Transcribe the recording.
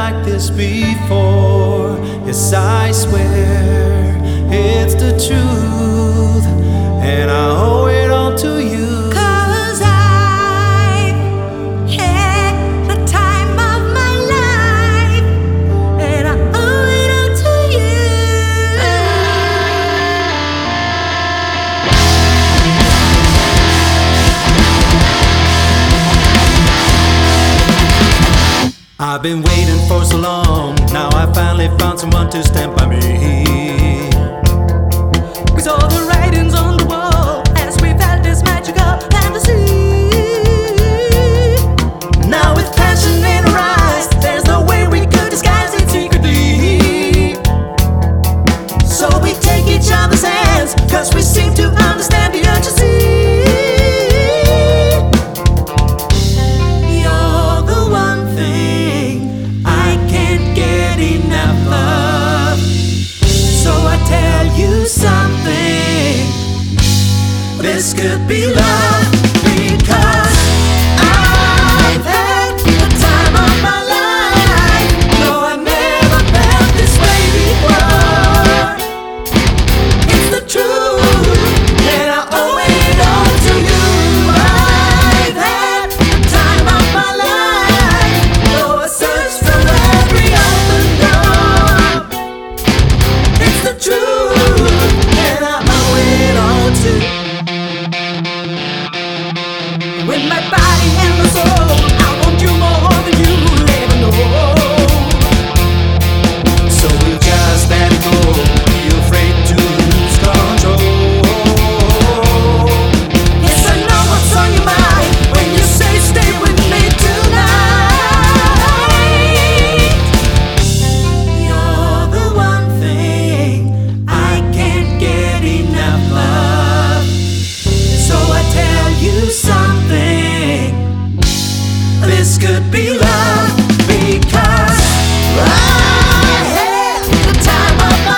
like this before. Yes, I swear it's the truth, and I owe it all to you. I've been waiting for so long, now I finally found someone to stand by me. We saw the writings on the wall as we felt this magical fantasy. Now with passion in our eyes, there's no way we could disguise it secretly. So we take each other's hands, cause we seem to understand the urgency. This could be love, because I've had the time of my life. No, I never felt this way before. It's the truth, and I owe it all to you. I've had the time of my life. Though I searched through every open door. It's the truth, and I owe it all to you. With my body and my soul, I want you more than you'll ever know. So we'll just let it go, be afraid to lose control. Yes, I know what's on your mind when you say stay with me tonight. You're the one thing I can't get enough of. So I tell you something. This could be love, because I had the time of my life.